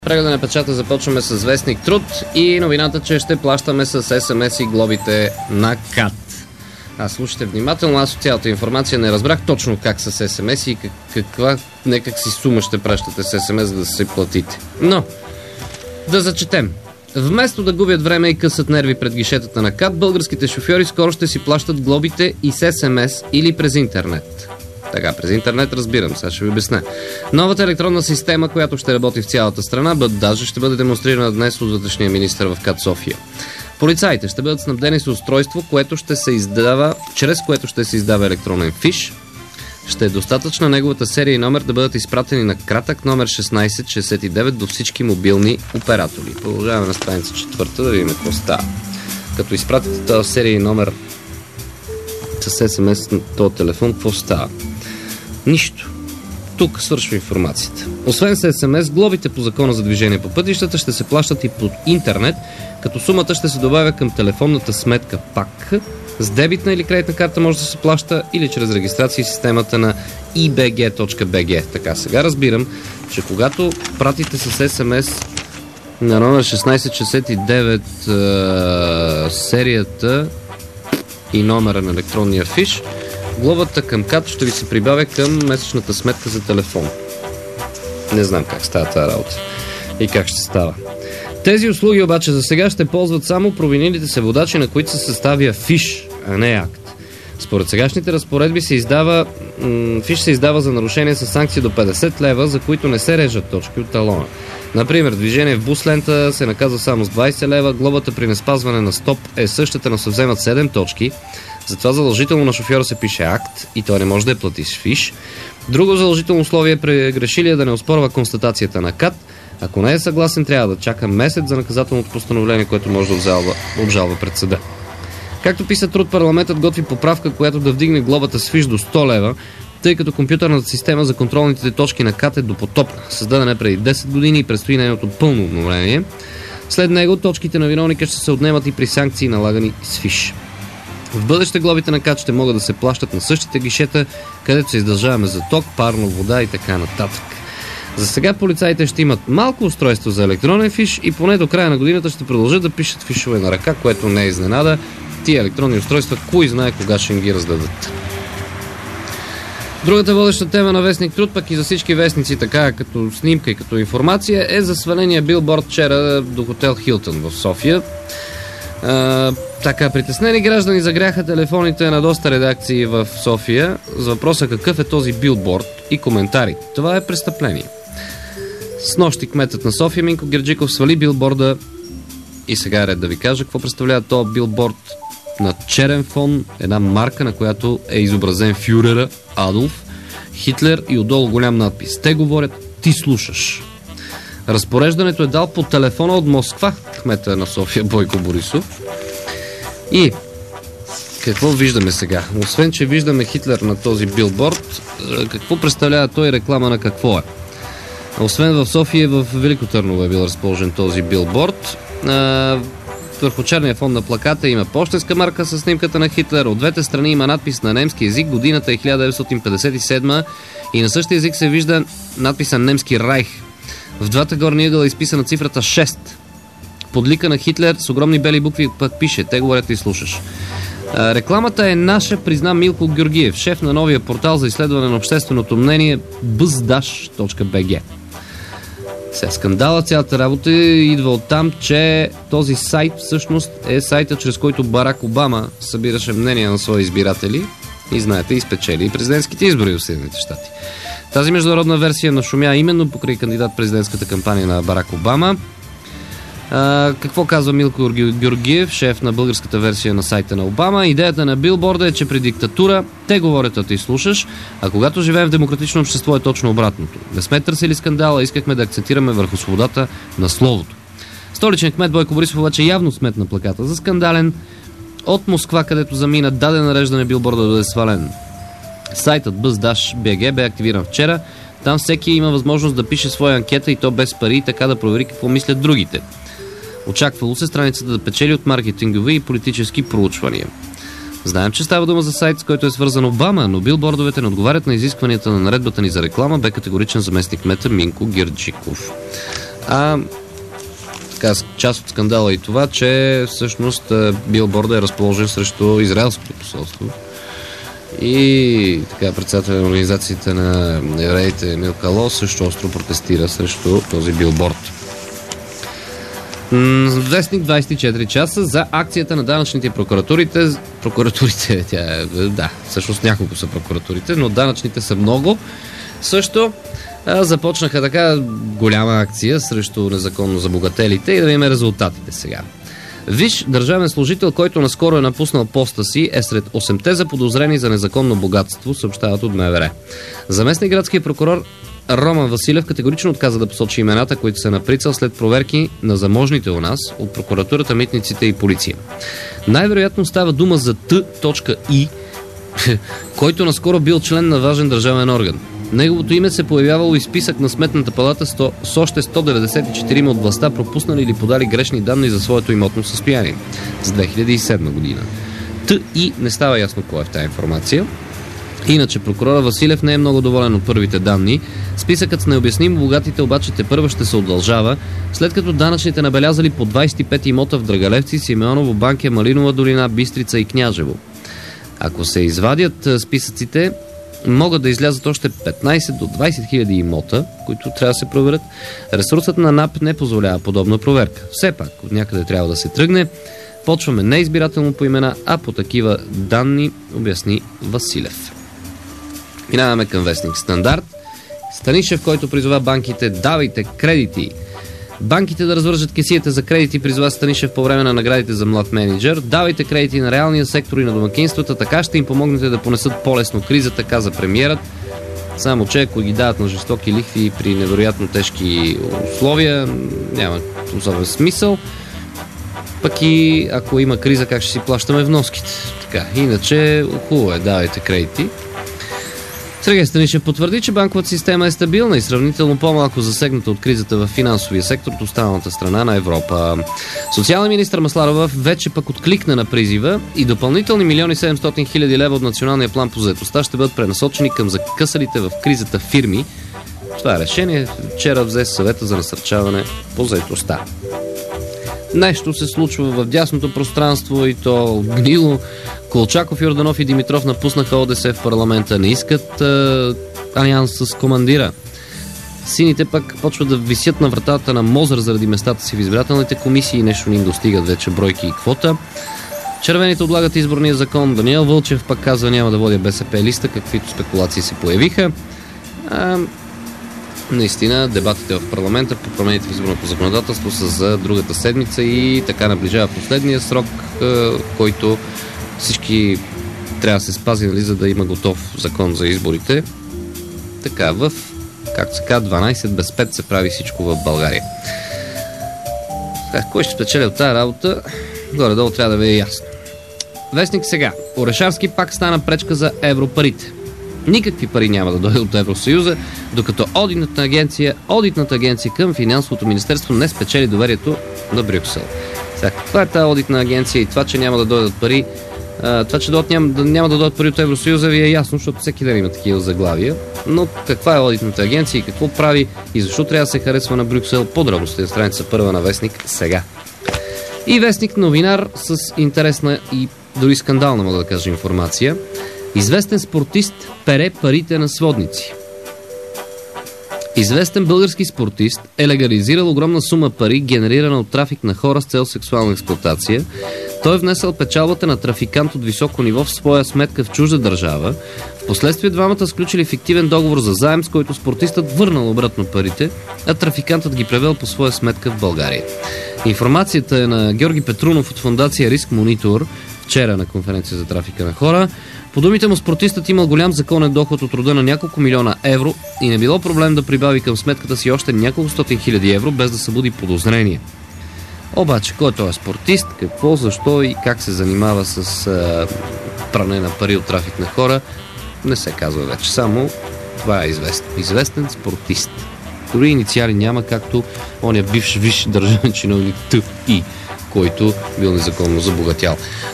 Прегледа на печата започваме с вестник Труд и новината, че ще плащаме с СМС и глобите на КАТ. Слушайте внимателно, аз от цялата информация не разбрах точно как с СМС и как си сума ще пращате с СМС, за да се платите. Но, да зачетем. Вместо да губят време и късат нерви пред гишетата на КАТ, българските шофьори скоро ще си плащат глобите и с СМС или през интернет. Така, през интернет разбирам, сега ще ви обясня. Новата електронна система, която ще работи в цялата страна, даже ще бъде демонстрирана днес от вътрешния министър в КАТ София. Полицаите ще бъдат снабдени с устройство, чрез което ще се издава електронен фиш. Ще е достатъчно неговата серия и номер да бъдат изпратени на кратък номер 1669 до всички мобилни оператори. Продължаваме на страница 4 да видим какво става. Като изпратите тази серия и номер с СМС на този телефон, какво става? Нищо. Тук свършва информацията. Освен с СМС, глобите по закона за движение по пътищата ще се плащат и по интернет, като сумата ще се добавя към телефонната сметка пак. С дебитна или кредитна карта може да се плаща или чрез регистрация в системата на ibg.bg. Така, сега разбирам, че когато пратите с СМС на номер 1669 серията и номера на електронния фиш, глобата към КАТ ще ви се прибавя към месечната сметка за телефон. Не знам как става тази работа и как ще става. Тези услуги обаче за сега ще ползват само провинилите се водачи, на които се съставя фиш, а не акт. Според сегашните разпоредби фиш се издава за нарушение с санкция до 50 лева, за които не се режат точки от талона. Например, движение в бус лента се наказва само с 20 лева, глобата при неспазване на стоп е същата, но се вземат 7 точки. Затова задължително на шофьора се пише акт и той не може да я плати с фиш. Друго задължително условие е прегрешилия да не оспорва констатацията на КАТ. Ако не е съгласен, трябва да чака месец за наказателното постановление, което може да обжалва пред съда. Както писа Труд, парламентът готви поправка, която да вдигне глобата с фиш до 100 лева, тъй като компютърната система за контролните точки на КАТ е допотопна. Създадена преди 10 години и предстои нейното пълно обновление. След него точките на виновника ще се отнемат и при санкции, налагани с фиш. В бъдеще глобите на КАТ ще могат да се плащат на същите гишета, където се издължаваме за ток, парно, вода и така нататък. За сега полицаите ще имат малко устройство за електронен фиш и поне до края на годината ще продължат да пишат фишове на ръка, което не е изненада. Тия електронни устройства, кой знае кога ще им ги раздадат. Другата водеща тема на вестник Труд, пък и за всички вестници, така като снимка и като информация, е за сваления билборд вчера до хотел Хилтън в София. Притеснени граждани загряха телефоните на доста редакции в София с въпроса какъв е този билборд и коментари. Това е престъпление. Снощи кметът на София Минко Герджиков свали билборда и сега е ред да ви кажа какво представлява този билборд. На черен фон една марка, на която е изобразен фюрера Адолф Хитлер и отдолу голям надпис. Те говорят, ти слушаш. Разпореждането е дал по телефона от Москва, кмета на София Бойко Борисов. И какво виждаме сега? Освен, че виждаме Хитлер на този билборд, какво представлява той, реклама на какво е? Освен в София, в Велико Търново е бил разположен този билборд. Върху черния фон на плаката има пощенска марка с снимката на Хитлер. От двете страни има надпис на немски език. Годината е 1957 и на същия език се вижда надписа немски Райх. В двата горни ъгъла е изписана цифрата 6. Под лика на Хитлер с огромни бели букви пък пише те говорят и слушаш. Рекламата е наша, призна Милко Георгиев, шеф на новия портал за изследване на общественото мнение buzdash.bg. Сега скандала, цялата работа идва от там, че този сайт всъщност е сайта, чрез който Барак Обама събираше мнения на свои избиратели и знаете, изпечели и президентските избори в Съединените щати. Тази международна версия нашумя именно покрай кандидат-президентската кампания на Барак Обама. Какво казва Милко Георгиев, шеф на българската версия на сайта на Обама? Идеята на билборда е, че при диктатура те говорят, а ти слушаш, а когато живеем в демократично общество е точно обратното. Не сме търсили скандала, искахме да акцентираме върху свободата на словото. Столичен кмет Бойко Борисов обаче явно сметна плаката за скандален. От Москва, където замина, даде нареждане билборда да бъде свален. Сайтът buzdash.bg бе активиран вчера. Там всеки има възможност да пише своя анкета и то без пари и така да провери какво мислят другите. Очаквало се страницата да печели от маркетингови и политически проучвания. Знаем, че става дума за сайт, с който е свързан Обама, но билбордовете не отговарят на изискванията на наредбата ни за реклама, бе категоричен заместник кмета Минко Герджиков. Така, част от скандала е и това, че всъщност билборда е разположен срещу израелското посолство. И така председател на организацията на евреите Емил Кало също остро протестира срещу този билборд. Вестник 24 часа за акцията на данъчните прокуратурите. Всъщност няколко са прокуратурите, но данъчните са много. Също започнаха така голяма акция срещу незаконно забогателите и да видим резултатите сега. Виж държавен служител, който наскоро е напуснал поста си, е сред 8-те заподозрени за незаконно богатство, съобщават от МВР. Заместник градския прокурор Роман Василев категорично отказа да посочи имената, които са наприцал след проверки на заможните у нас от прокуратурата, митниците и полиция. Най-вероятно става дума за Т.И, който наскоро бил член на важен държавен орган. Неговото име се появявало и списък на Сметната палата с още 194 от властта пропуснали или подали грешни данни за своето имотно състояние с 2007 година. Т.И. не става ясно кой е в тази информация. Иначе прокурора Василев не е много доволен от първите данни. Списъкът с необяснимо богатите обаче тепърва ще се удължава, след като данъчните набелязали по 25 имота в Драгалевци, Симеоново, Банкя, Малинова долина, Бистрица и Княжево. Ако се извадят списъците, могат да излязат още 15 до 20 хиляди имота, които трябва да се проверят. Ресурсът на НАП не позволява подобна проверка. Все пак, от някъде трябва да се тръгне. Почваме не избирателно по имена, а по такива данни, обясни Василев. Минаваме към вестник Стандарт. Станишев, който призова банките: давайте кредити. Банките да развържат кесията за кредити, призова Станишев по време на наградите за млад менеджер. Давайте кредити на реалния сектор и на домакинствата, така ще им помогнете да понесат по-лесно кризата, каза премиерът. Само че ако ги дават на жестоки лихви при невероятно тежки условия, няма особен смисъл. Пък и ако има криза, как ще си плащаме вноските? Така, иначе хубаво е, давайте кредити. Сергей Станишев потвърди, че банковата система е стабилна и сравнително по-малко засегната от кризата в финансовия сектор от останалата страна на Европа. Социалният министър Масларова вече пък откликна на призива и допълнителни 1 700 000 лева от националния план по заетостта ще бъдат пренасочени към закъсалите в кризата фирми. Това решение вчера взе съвета за насърчаване по заетостта. Нещо се случва в дясното пространство и то гнило. Колчаков, Йорданов и Димитров напуснаха ОДС в парламента. Не искат алианс с командира. Сините пък почват да висят на вратата на Мозър заради местата си в избирателните комисии и нещо не им достигат вече бройки и квота. Червените отлагат изборния закон. Даниел Вълчев пак казва: няма да водя БСП листа, каквито спекулации се появиха. Наистина, дебатите в парламента по промените в изборното законодателство са за другата седмица и така наближава последния срок, който всички трябва да се спази, нали, за да има готов закон за изборите. Така, както се казва, 12 без 5 се прави всичко в България. Кой ще спечели от тази работа? Горе-долу трябва да ви е ясно. Вестник сега. Орешарски пак стана пречка за европарите. Никакви пари няма да дойдат от Евросъюза, докато одитната агенция към Финансовото министерство не спечели доверието на Брюксел. Сега, каква е тази одитна агенция и това, че няма да дойдат пари? Това, че няма да дойдат пари от Евросъюза, ви е ясно, защото всеки ден има такива заглавия. Но каква е одитната агенция и какво прави и защо трябва да се харесва на Брюксел? Подробности на страница първа на вестник сега. И вестник новинар с интересна и дори скандална, мога да кажа, информация. Известен спортист пере парите на сводници. Известен български спортист е легализирал огромна сума пари, генерирана от трафик на хора с цел сексуална експлоатация. Той е внесъл печалбата на трафикант от високо ниво в своя сметка в чужда държава. Впоследствие двамата сключили фиктивен договор за заем, с който спортистът върнал обратно парите, а трафикантът ги превел по своя сметка в България. Информацията е на Георги Петрунов от фондация Риск Монитор вчера на конференция за трафика на хора. По думите му, спортистът имал голям законен доход от рода на няколко милиона евро и не било проблем да прибави към сметката си още няколко стотин хиляди евро, без да събуди подозрение. Обаче, кой е този спортист, какво, защо и как се занимава с пране на пари от трафик на хора, не се казва вече. Само това е известен спортист. Дори инициали няма, както оня бивш висш държавен чиновник Т.И., който бил незаконно забогатял.